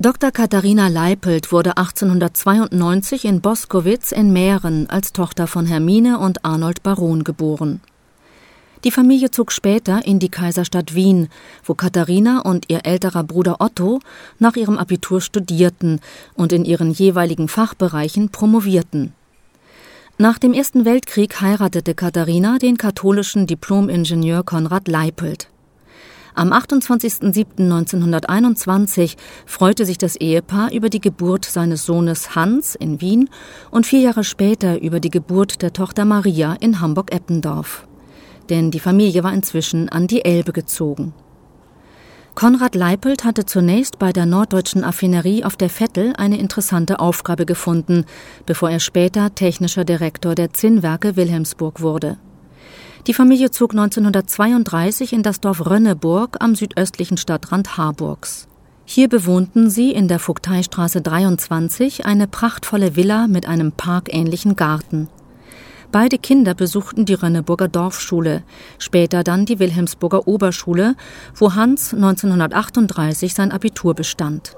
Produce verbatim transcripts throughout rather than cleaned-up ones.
Doktor Katharina Leipelt wurde achtzehnhundertzweiundneunzig in Boskowitz in Mähren als Tochter von Hermine und Arnold Baron geboren. Die Familie zog später in die Kaiserstadt Wien, wo Katharina und ihr älterer Bruder Otto nach ihrem Abitur studierten und in ihren jeweiligen Fachbereichen promovierten. Nach dem Ersten Weltkrieg heiratete Katharina den katholischen Diplom-Ingenieur Konrad Leipelt. Am achtundzwanzigsten siebten neunzehnhunderteinundzwanzig freute sich das Ehepaar über die Geburt seines Sohnes Hans in Wien und vier Jahre später über die Geburt der Tochter Maria in Hamburg-Eppendorf. Denn die Familie war inzwischen an die Elbe gezogen. Konrad Leipelt hatte zunächst bei der Norddeutschen Affinerie auf der Vettel eine interessante Aufgabe gefunden, bevor er später technischer Direktor der Zinnwerke Wilhelmsburg wurde. Die Familie zog neunzehnhundertzweiunddreißig in das Dorf Rönneburg am südöstlichen Stadtrand Harburgs. Hier bewohnten sie in der Vogteistraße dreiundzwanzig eine prachtvolle Villa mit einem parkähnlichen Garten. Beide Kinder besuchten die Rönneburger Dorfschule, später dann die Wilhelmsburger Oberschule, wo Hans neunzehnhundertachtunddreißig sein Abitur bestand.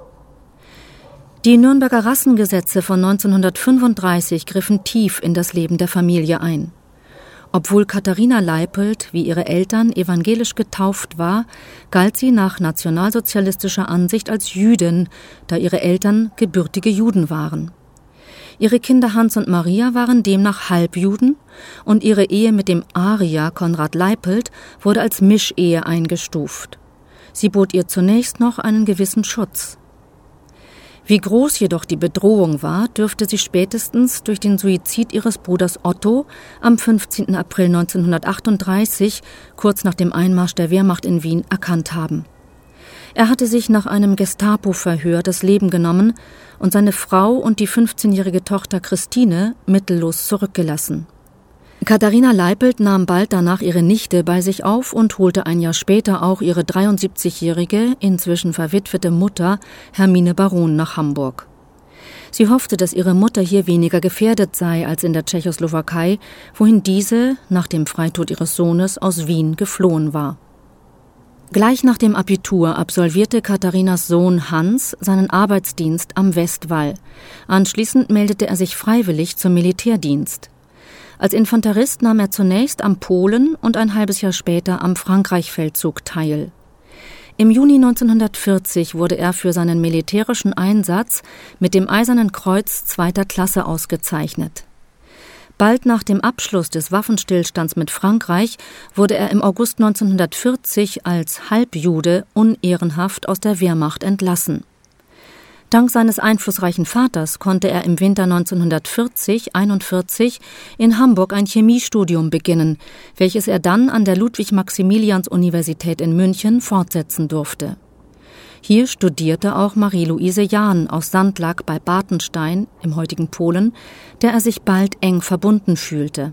Die Nürnberger Rassengesetze von neunzehnhundertfünfunddreißig griffen tief in das Leben der Familie ein. Obwohl Katharina Leipelt, wie ihre Eltern, evangelisch getauft war, galt sie nach nationalsozialistischer Ansicht als Jüdin, da ihre Eltern gebürtige Juden waren. Ihre Kinder Hans und Maria waren demnach Halbjuden und ihre Ehe mit dem Arier Konrad Leipelt wurde als Mischehe eingestuft. Sie bot ihr zunächst noch einen gewissen Schutz. Wie groß jedoch die Bedrohung war, dürfte sie spätestens durch den Suizid ihres Bruders Otto am fünfzehnten April neunzehnhundertachtunddreißig, kurz nach dem Einmarsch der Wehrmacht in Wien, erkannt haben. Er hatte sich nach einem Gestapo-Verhör das Leben genommen und seine Frau und die fünfzehnjährige Tochter Christine mittellos zurückgelassen. Katharina Leipelt nahm bald danach ihre Nichte bei sich auf und holte ein Jahr später auch ihre dreiundsiebzigjährige, inzwischen verwitwete Mutter Hermine Baron nach Hamburg. Sie hoffte, dass ihre Mutter hier weniger gefährdet sei als in der Tschechoslowakei, wohin diese nach dem Freitod ihres Sohnes aus Wien geflohen war. Gleich nach dem Abitur absolvierte Katharinas Sohn Hans seinen Arbeitsdienst am Westwall. Anschließend meldete er sich freiwillig zum Militärdienst. Als Infanterist nahm er zunächst am Polen- und ein halbes Jahr später am Frankreich-Feldzug teil. Im Juni neunzehnhundertvierzig wurde er für seinen militärischen Einsatz mit dem Eisernen Kreuz zweiter Klasse ausgezeichnet. Bald nach dem Abschluss des Waffenstillstands mit Frankreich wurde er im August neunzehnhundertvierzig als Halbjude unehrenhaft aus der Wehrmacht entlassen. Dank seines einflussreichen Vaters konnte er im Winter neunzehnhundertvierzig einundvierzig in Hamburg ein Chemiestudium beginnen, welches er dann an der Ludwig-Maximilians-Universität in München fortsetzen durfte. Hier studierte auch Marie-Louise Jahn aus Sandlag bei Bartenstein im heutigen Polen, der er sich bald eng verbunden fühlte.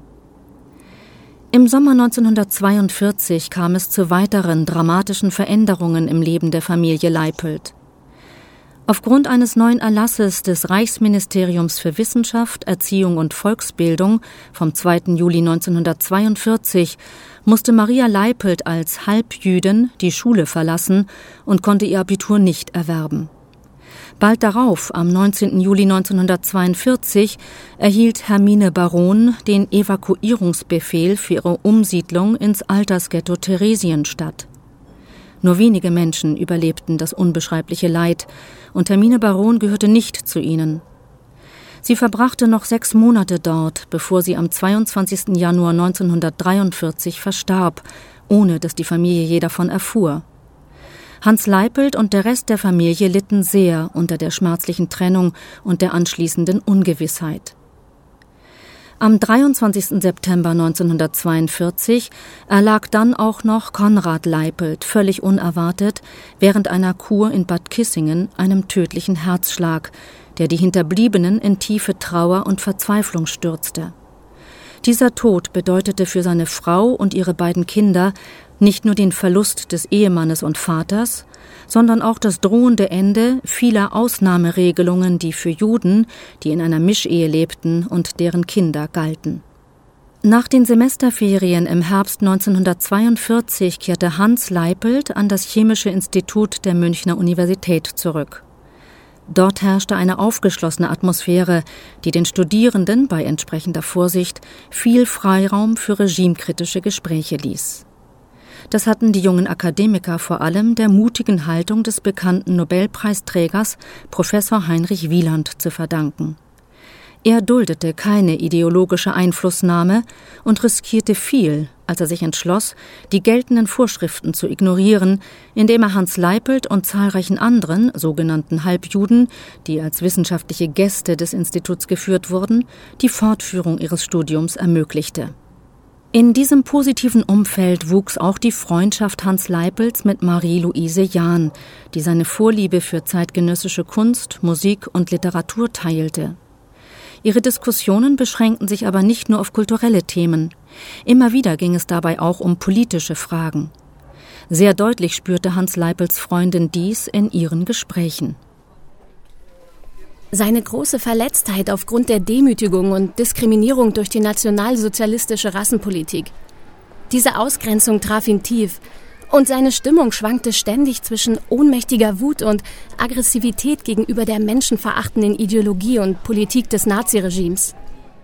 Im Sommer neunzehnhundertzweiundvierzig kam es zu weiteren dramatischen Veränderungen im Leben der Familie Leipelt. Aufgrund eines neuen Erlasses des Reichsministeriums für Wissenschaft, Erziehung und Volksbildung vom zweiten Juli neunzehnhundertzweiundvierzig musste Maria Leipelt als Halbjüdin die Schule verlassen und konnte ihr Abitur nicht erwerben. Bald darauf, am neunzehnten Juli neunzehnhundertzweiundvierzig, erhielt Hermine Baron den Evakuierungsbefehl für ihre Umsiedlung ins Altersghetto Theresienstadt. Nur wenige Menschen überlebten das unbeschreibliche Leid, und Hermine Baron gehörte nicht zu ihnen. Sie verbrachte noch sechs Monate dort, bevor sie am zweiundzwanzigsten Januar neunzehnhundertdreiundvierzig verstarb, ohne dass die Familie je davon erfuhr. Hans Leipelt und der Rest der Familie litten sehr unter der schmerzlichen Trennung und der anschließenden Ungewissheit. Am dreiundzwanzigsten September neunzehnhundertzweiundvierzig erlag dann auch noch Konrad Leipelt völlig unerwartet während einer Kur in Bad Kissingen einem tödlichen Herzschlag, der die Hinterbliebenen in tiefe Trauer und Verzweiflung stürzte. Dieser Tod bedeutete für seine Frau und ihre beiden Kinder nicht nur den Verlust des Ehemannes und Vaters, sondern auch das drohende Ende vieler Ausnahmeregelungen, die für Juden, die in einer Mischehe lebten und deren Kinder galten. Nach den Semesterferien im Herbst neunzehnhundertzweiundvierzig kehrte Hans Leipelt an das Chemische Institut der Münchner Universität zurück. Dort herrschte eine aufgeschlossene Atmosphäre, die den Studierenden bei entsprechender Vorsicht viel Freiraum für regimekritische Gespräche ließ. Das hatten die jungen Akademiker vor allem der mutigen Haltung des bekannten Nobelpreisträgers Professor Heinrich Wieland zu verdanken. Er duldete keine ideologische Einflussnahme und riskierte viel, als er sich entschloss, die geltenden Vorschriften zu ignorieren, indem er Hans Leipelt und zahlreichen anderen sogenannten Halbjuden, die als wissenschaftliche Gäste des Instituts geführt wurden, die Fortführung ihres Studiums ermöglichte. In diesem positiven Umfeld wuchs auch die Freundschaft Hans Leipelts mit Marie-Louise Jahn, die seine Vorliebe für zeitgenössische Kunst, Musik und Literatur teilte. Ihre Diskussionen beschränkten sich aber nicht nur auf kulturelle Themen. Immer wieder ging es dabei auch um politische Fragen. Sehr deutlich spürte Hans Leipelts Freundin dies in ihren Gesprächen. Seine große Verletztheit aufgrund der Demütigung und Diskriminierung durch die nationalsozialistische Rassenpolitik. Diese Ausgrenzung traf ihn tief. Und seine Stimmung schwankte ständig zwischen ohnmächtiger Wut und Aggressivität gegenüber der menschenverachtenden Ideologie und Politik des Naziregimes.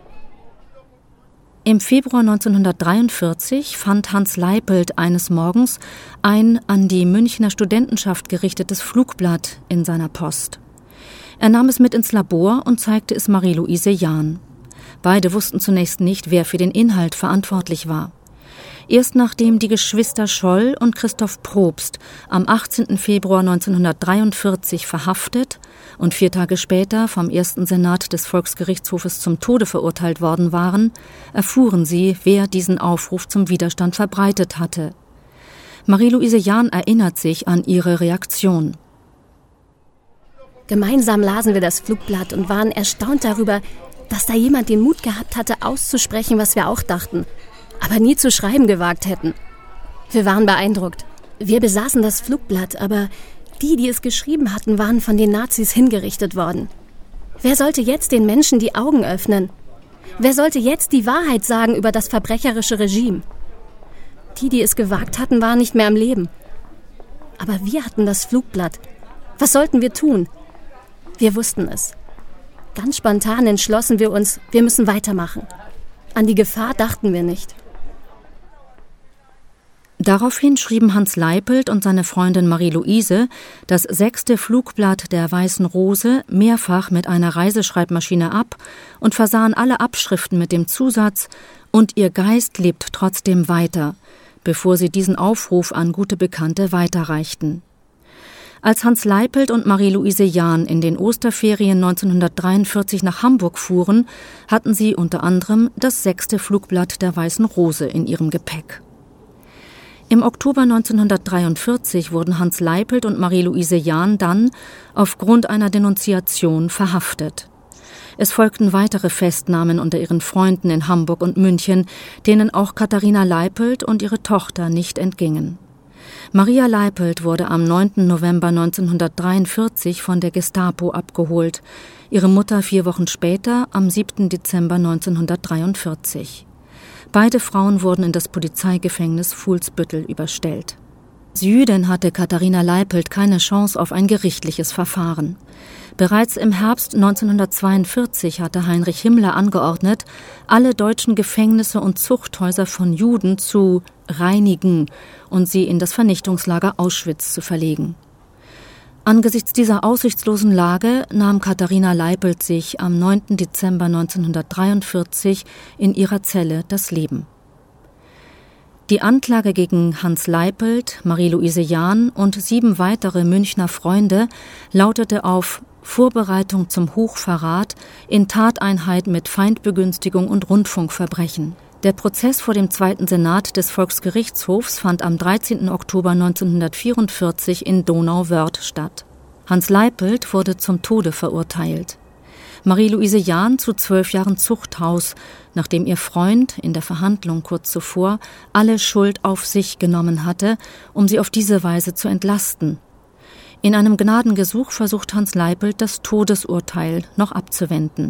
Im Februar neunzehnhundertdreiundvierzig fand Hans Leipelt eines Morgens ein an die Münchner Studentenschaft gerichtetes Flugblatt in seiner Post. Er nahm es mit ins Labor und zeigte es Marie-Louise Jahn. Beide wussten zunächst nicht, wer für den Inhalt verantwortlich war. Erst nachdem die Geschwister Scholl und Christoph Probst am achtzehnten Februar neunzehnhundertdreiundvierzig verhaftet und vier Tage später vom ersten Senat des Volksgerichtshofes zum Tode verurteilt worden waren, erfuhren sie, wer diesen Aufruf zum Widerstand verbreitet hatte. Marie-Louise Jahn erinnert sich an ihre Reaktion. Gemeinsam lasen wir das Flugblatt und waren erstaunt darüber, dass da jemand den Mut gehabt hatte, auszusprechen, was wir auch dachten, aber nie zu schreiben gewagt hätten. Wir waren beeindruckt. Wir besaßen das Flugblatt, aber die, die es geschrieben hatten, waren von den Nazis hingerichtet worden. Wer sollte jetzt den Menschen die Augen öffnen? Wer sollte jetzt die Wahrheit sagen über das verbrecherische Regime? Die, die es gewagt hatten, waren nicht mehr am Leben. Aber wir hatten das Flugblatt. Was sollten wir tun? Wir wussten es. Ganz spontan entschlossen wir uns, wir müssen weitermachen. An die Gefahr dachten wir nicht. Daraufhin schrieben Hans Leipelt und seine Freundin Marie-Louise das sechste Flugblatt der Weißen Rose mehrfach mit einer Reiseschreibmaschine ab und versahen alle Abschriften mit dem Zusatz »Und ihr Geist lebt trotzdem weiter«, bevor sie diesen Aufruf an gute Bekannte weiterreichten. Als Hans Leipelt und Marie-Louise Jahn in den Osterferien neunzehnhundertdreiundvierzig nach Hamburg fuhren, hatten sie unter anderem das sechste Flugblatt der Weißen Rose in ihrem Gepäck. Im Oktober neunzehnhundertdreiundvierzig wurden Hans Leipelt und Marie-Louise Jahn dann aufgrund einer Denunziation verhaftet. Es folgten weitere Festnahmen unter ihren Freunden in Hamburg und München, denen auch Katharina Leipelt und ihre Tochter nicht entgingen. Maria Leipelt wurde am neunten November neunzehnhundertdreiundvierzig von der Gestapo abgeholt, ihre Mutter vier Wochen später am siebten Dezember neunzehnhundertdreiundvierzig. Beide Frauen wurden in das Polizeigefängnis Fuhlsbüttel überstellt. Als Jüdin hatte Katharina Leipelt keine Chance auf ein gerichtliches Verfahren. Bereits im Herbst neunzehnhundertzweiundvierzig hatte Heinrich Himmler angeordnet, alle deutschen Gefängnisse und Zuchthäuser von Juden zu reinigen und sie in das Vernichtungslager Auschwitz zu verlegen. Angesichts dieser aussichtslosen Lage nahm Katharina Leipelt sich am neunten Dezember neunzehnhundertdreiundvierzig in ihrer Zelle das Leben. Die Anklage gegen Hans Leipelt, Marie-Louise Jahn und sieben weitere Münchner Freunde lautete auf Vorbereitung zum Hochverrat in Tateinheit mit Feindbegünstigung und Rundfunkverbrechen. Der Prozess vor dem zweiten Senat des Volksgerichtshofs fand am dreizehnten Oktober neunzehnhundertvierundvierzig in Donauwörth statt. Hans Leipelt wurde zum Tode verurteilt. Marie-Louise Jahn zu zwölf Jahren Zuchthaus, nachdem ihr Freund in der Verhandlung kurz zuvor alle Schuld auf sich genommen hatte, um sie auf diese Weise zu entlasten. In einem Gnadengesuch versucht Hans Leipelt, das Todesurteil noch abzuwenden.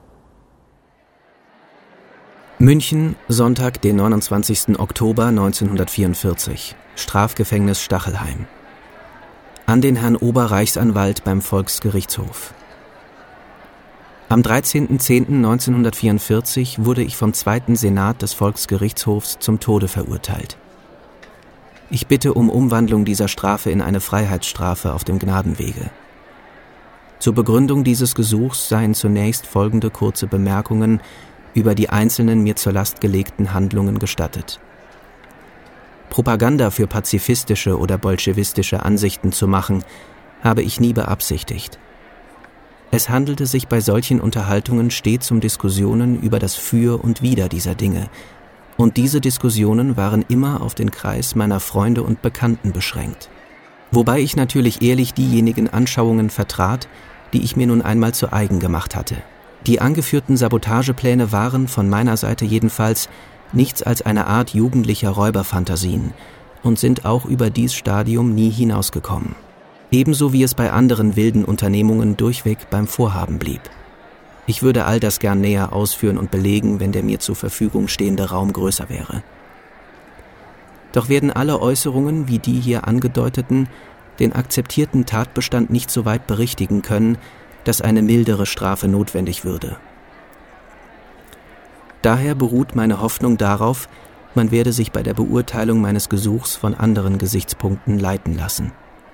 München, Sonntag, den neunundzwanzigsten Oktober neunzehnhundertvierundvierzig. Strafgefängnis Stachelheim. An den Herrn Oberreichsanwalt beim Volksgerichtshof. Am dreizehnten zehnten neunzehnhundertvierundvierzig wurde ich vom zweiten Senat des Volksgerichtshofs zum Tode verurteilt. Ich bitte um Umwandlung dieser Strafe in eine Freiheitsstrafe auf dem Gnadenwege. Zur Begründung dieses Gesuchs seien zunächst folgende kurze Bemerkungen über die einzelnen mir zur Last gelegten Handlungen gestattet. Propaganda für pazifistische oder bolschewistische Ansichten zu machen, habe ich nie beabsichtigt. Es handelte sich bei solchen Unterhaltungen stets um Diskussionen über das Für und Wider dieser Dinge, und diese Diskussionen waren immer auf den Kreis meiner Freunde und Bekannten beschränkt. Wobei ich natürlich ehrlich diejenigen Anschauungen vertrat, die ich mir nun einmal zu eigen gemacht hatte. Die angeführten Sabotagepläne waren, von meiner Seite jedenfalls, nichts als eine Art jugendlicher Räuberfantasien und sind auch über dies Stadium nie hinausgekommen. Ebenso wie es bei anderen wilden Unternehmungen durchweg beim Vorhaben blieb. Ich würde all das gern näher ausführen und belegen, wenn der mir zur Verfügung stehende Raum größer wäre. Doch werden alle Äußerungen, wie die hier angedeuteten, den akzeptierten Tatbestand nicht so weit berichtigen können, dass eine mildere Strafe notwendig würde. Daher beruht meine Hoffnung darauf, man werde sich bei der Beurteilung meines Gesuchs von anderen Gesichtspunkten leiten lassen.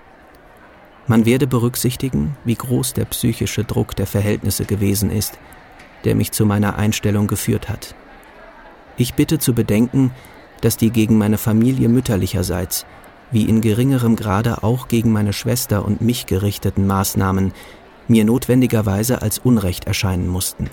Man werde berücksichtigen, wie groß der psychische Druck der Verhältnisse gewesen ist, der mich zu meiner Einstellung geführt hat. Ich bitte zu bedenken, dass die gegen meine Familie mütterlicherseits, wie in geringerem Grade auch gegen meine Schwester und mich gerichteten Maßnahmen, mir notwendigerweise als Unrecht erscheinen mussten.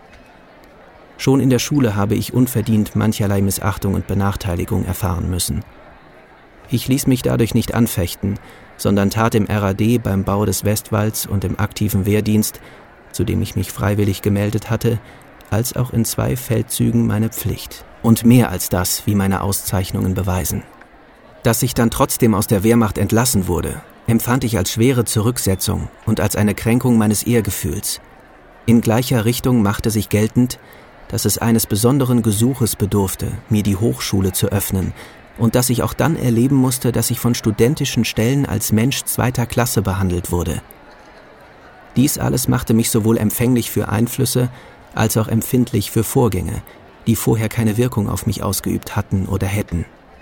Schon in der Schule habe ich unverdient mancherlei Missachtung und Benachteiligung erfahren müssen. Ich ließ mich dadurch nicht anfechten, sondern tat im R A D beim Bau des Westwalls und im aktiven Wehrdienst, zu dem ich mich freiwillig gemeldet hatte, als auch in zwei Feldzügen meine Pflicht. Und mehr als das, wie meine Auszeichnungen beweisen. Dass ich dann trotzdem aus der Wehrmacht entlassen wurde, empfand ich als schwere Zurücksetzung und als eine Kränkung meines Ehrgefühls. In gleicher Richtung machte sich geltend, dass es eines besonderen Gesuches bedurfte, mir die Hochschule zu öffnen, und dass ich auch dann erleben musste, dass ich von studentischen Stellen als Mensch zweiter Klasse behandelt wurde. Dies alles machte mich sowohl empfänglich für Einflüsse als auch empfindlich für Vorgänge, die vorher keine Wirkung auf mich ausgeübt hatten oder hätten.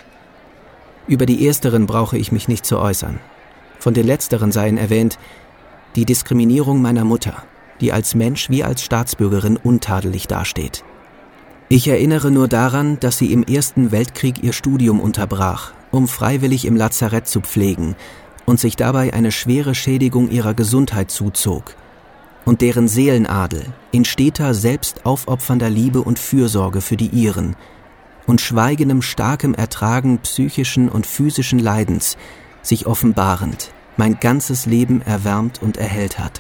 Über die ersteren brauche ich mich nicht zu äußern. Von den letzteren seien erwähnt die Diskriminierung meiner Mutter, die als Mensch wie als Staatsbürgerin untadelig dasteht. Ich erinnere nur daran, dass sie im Ersten Weltkrieg ihr Studium unterbrach, um freiwillig im Lazarett zu pflegen und sich dabei eine schwere Schädigung ihrer Gesundheit zuzog, und deren Seelenadel in steter, selbst aufopfernder Liebe und Fürsorge für die ihren und schweigendem, starkem Ertragen psychischen und physischen Leidens sich offenbarend mein ganzes Leben erwärmt und erhellt hat.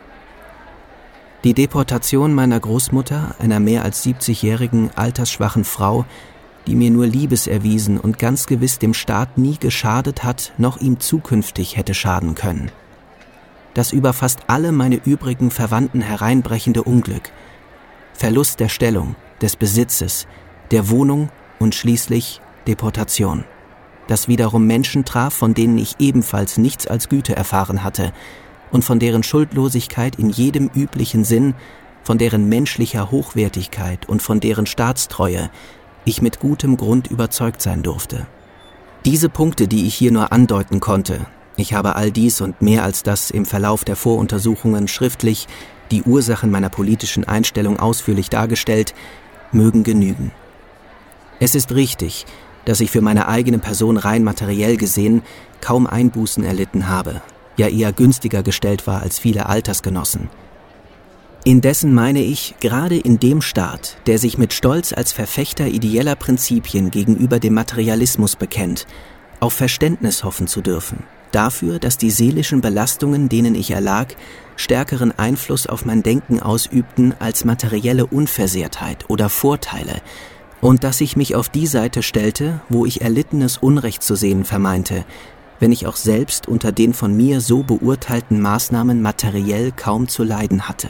Die Deportation meiner Großmutter, einer mehr als siebzigjährigen, altersschwachen Frau, die mir nur Liebes erwiesen und ganz gewiss dem Staat nie geschadet hat, noch ihm zukünftig hätte schaden können. Das über fast alle meine übrigen Verwandten hereinbrechende Unglück, Verlust der Stellung, des Besitzes, der Wohnung und schließlich Deportation, das wiederum Menschen traf, von denen ich ebenfalls nichts als Güte erfahren hatte, und von deren Schuldlosigkeit in jedem üblichen Sinn, von deren menschlicher Hochwertigkeit und von deren Staatstreue ich mit gutem Grund überzeugt sein durfte. Diese Punkte, die ich hier nur andeuten konnte, ich habe all dies und mehr als das im Verlauf der Voruntersuchungen schriftlich, die Ursachen meiner politischen Einstellung ausführlich dargestellt, mögen genügen. Es ist richtig, dass ich für meine eigene Person rein materiell gesehen kaum Einbußen erlitten habe, ja eher günstiger gestellt war als viele Altersgenossen. Indessen meine ich, gerade in dem Staat, der sich mit Stolz als Verfechter ideeller Prinzipien gegenüber dem Materialismus bekennt, auf Verständnis hoffen zu dürfen, dafür, dass die seelischen Belastungen, denen ich erlag, stärkeren Einfluss auf mein Denken ausübten als materielle Unversehrtheit oder Vorteile, und dass ich mich auf die Seite stellte, wo ich erlittenes Unrecht zu sehen vermeinte, wenn ich auch selbst unter den von mir so beurteilten Maßnahmen materiell kaum zu leiden hatte.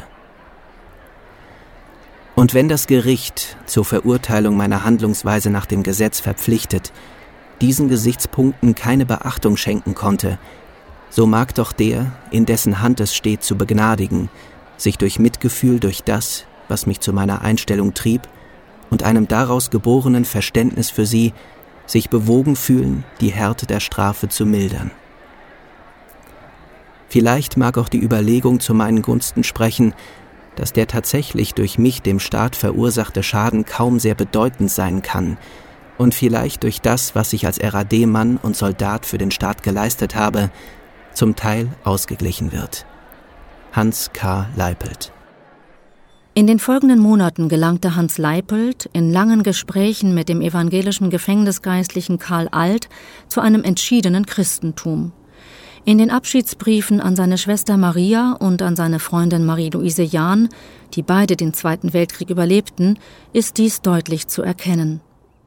Und wenn das Gericht, zur Verurteilung meiner Handlungsweise nach dem Gesetz verpflichtet, diesen Gesichtspunkten keine Beachtung schenken konnte, so mag doch der, in dessen Hand es steht, zu begnadigen, sich durch Mitgefühl durch das, was mich zu meiner Einstellung trieb, und einem daraus geborenen Verständnis für sie, sich bewogen fühlen, die Härte der Strafe zu mildern. Vielleicht mag auch die Überlegung zu meinen Gunsten sprechen, dass der tatsächlich durch mich dem Staat verursachte Schaden kaum sehr bedeutend sein kann und vielleicht durch das, was ich als R A D-Mann und Soldat für den Staat geleistet habe, zum Teil ausgeglichen wird. Hans K. Leipelt. In den folgenden Monaten gelangte Hans Leipelt in langen Gesprächen mit dem evangelischen Gefängnisgeistlichen Karl Alt zu einem entschiedenen Christentum. In den Abschiedsbriefen an seine Schwester Maria und an seine Freundin Marie-Louise Jahn, die beide den Zweiten Weltkrieg überlebten, ist dies deutlich zu erkennen.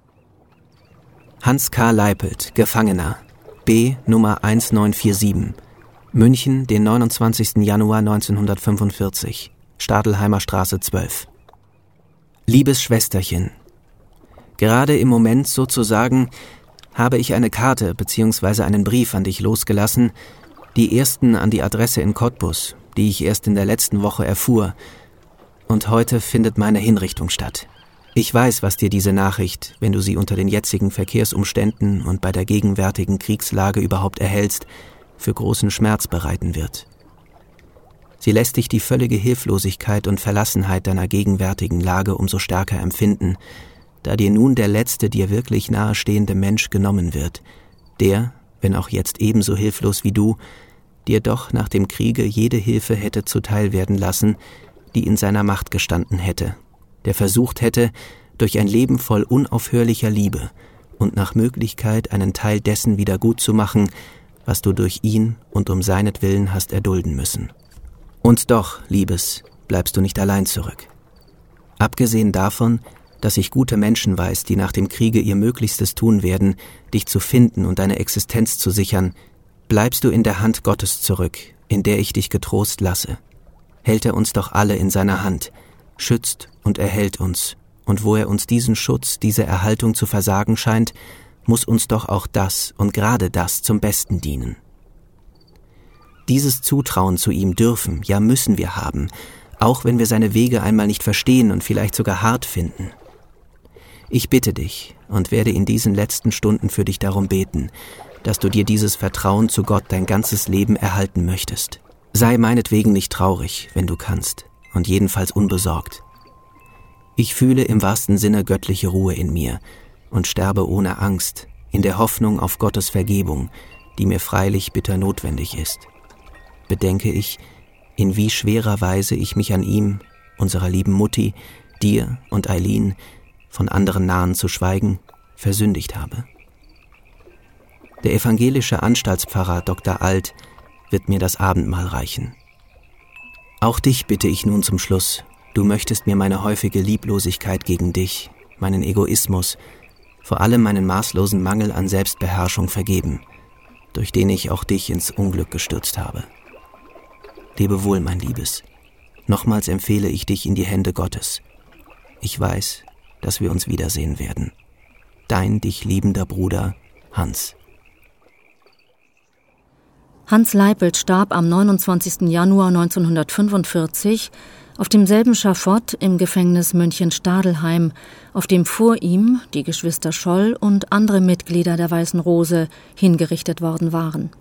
Hans K. Leipelt, Gefangener, B Nummer eins neun vier sieben, München, den neunundzwanzigsten Januar neunzehnhundertfünfundvierzig, Stadelheimer Straße zwölf. Liebes Schwesterchen, gerade im Moment sozusagen habe ich eine Karte bzw. einen Brief an dich losgelassen, die ersten an die Adresse in Cottbus, die ich erst in der letzten Woche erfuhr, und heute findet meine Hinrichtung statt. Ich weiß, was dir diese Nachricht, wenn du sie unter den jetzigen Verkehrsumständen und bei der gegenwärtigen Kriegslage überhaupt erhältst, für großen Schmerz bereiten wird. Sie lässt dich die völlige Hilflosigkeit und Verlassenheit deiner gegenwärtigen Lage umso stärker empfinden, da dir nun der letzte dir wirklich nahestehende Mensch genommen wird, der, wenn auch jetzt ebenso hilflos wie du, dir doch nach dem Kriege jede Hilfe hätte zuteil werden lassen, die in seiner Macht gestanden hätte, der versucht hätte, durch ein Leben voll unaufhörlicher Liebe und nach Möglichkeit einen Teil dessen wieder gut zu machen, was du durch ihn und um seinetwillen hast erdulden müssen. Und doch, Liebes, bleibst du nicht allein zurück. Abgesehen davon, dass ich gute Menschen weiß, die nach dem Kriege ihr Möglichstes tun werden, dich zu finden und deine Existenz zu sichern, bleibst du in der Hand Gottes zurück, in der ich dich getrost lasse. Hält er uns doch alle in seiner Hand, schützt und erhält uns, und wo er uns diesen Schutz, diese Erhaltung zu versagen scheint, muss uns doch auch das und gerade das zum Besten dienen. Dieses Zutrauen zu ihm dürfen, ja müssen wir haben, auch wenn wir seine Wege einmal nicht verstehen und vielleicht sogar hart finden. Ich bitte dich und werde in diesen letzten Stunden für dich darum beten, dass du dir dieses Vertrauen zu Gott dein ganzes Leben erhalten möchtest. Sei meinetwegen nicht traurig, wenn du kannst, und jedenfalls unbesorgt. Ich fühle im wahrsten Sinne göttliche Ruhe in mir und sterbe ohne Angst, in der Hoffnung auf Gottes Vergebung, die mir freilich bitter notwendig ist. Bedenke ich, in wie schwerer Weise ich mich an ihm, unserer lieben Mutti, dir und Eileen, von anderen Nahen zu schweigen, versündigt habe. Der evangelische Anstaltspfarrer Doktor Alt wird mir das Abendmahl reichen. Auch dich bitte ich nun zum Schluss, du möchtest mir meine häufige Lieblosigkeit gegen dich, meinen Egoismus, vor allem meinen maßlosen Mangel an Selbstbeherrschung vergeben, durch den ich auch dich ins Unglück gestürzt habe. Lebe wohl, mein Liebes. Nochmals empfehle ich dich in die Hände Gottes. Ich weiß, dass wir uns wiedersehen werden. Dein dich liebender Bruder, Hans. Hans Leipelt starb am neunundzwanzigsten Januar neunzehnhundertfünfundvierzig auf demselben Schafott im Gefängnis München-Stadelheim, auf dem vor ihm die Geschwister Scholl und andere Mitglieder der Weißen Rose hingerichtet worden waren.